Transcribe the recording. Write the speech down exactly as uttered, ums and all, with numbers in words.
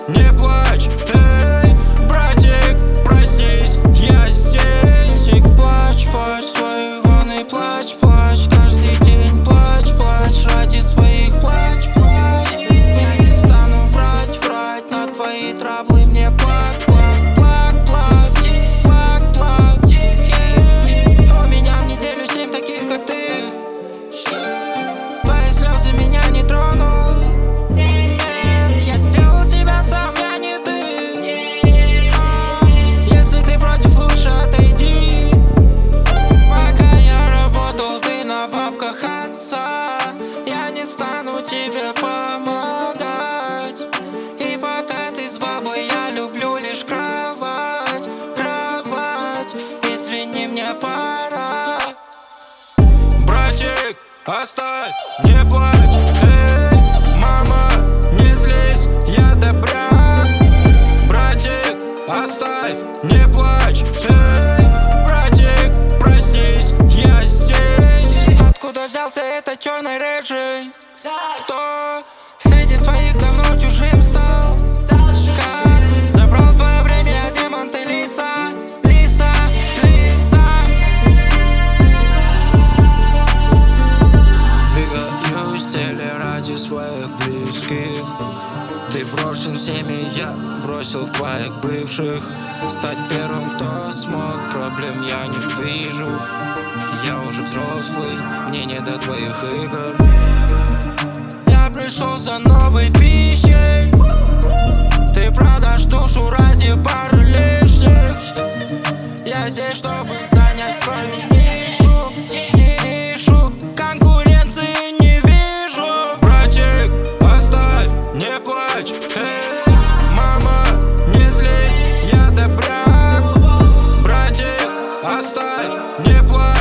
не плачь, эй, братик, проснись, я здесь. И плачь, плачь, своей ванной плачь, плачь, каждый день плачь, плачь, ради своих плачь, плачь. Я не стану врать, врать, на твои траблы мне плак, плак, плак, плак, плак, плак. У меня в неделю семь таких, как ты. Твои слезы меня не тронут. Нет, я сделал себя сам, я не ты. Если ты против, лучше отойди. Пока я работал, ты на бабках отца, я не стану тебе помогать. И пока ты с бабой, я люблю лишь кровать, кровать. Извини, мне пора. Братик, оставь, не плачь, эй, мама, не злись, я добряк. Братик, оставь, не плачь, эй, братик, проснись, я здесь. Откуда взялся этот черный рыжий? Кто среди своих давно чужим стал? Как забрал твое время, я демон, ты лиса, лиса, лиса. Двигаюсь в теле ради своих близких. Ты брошен всеми, я бросил твоих бывших. Стать первым, кто смог, проблем я не вижу. Я уже взрослый, мне не до твоих игр. Я пришел за новой пищей. Ты продашь душу ради пары лишних. Я здесь, чтобы занять свою нишу. Нишу, конкуренции не вижу. Братик, оставь, не плачь, эй, мама, не злись, я добряк. Братик, оставь, не плачь.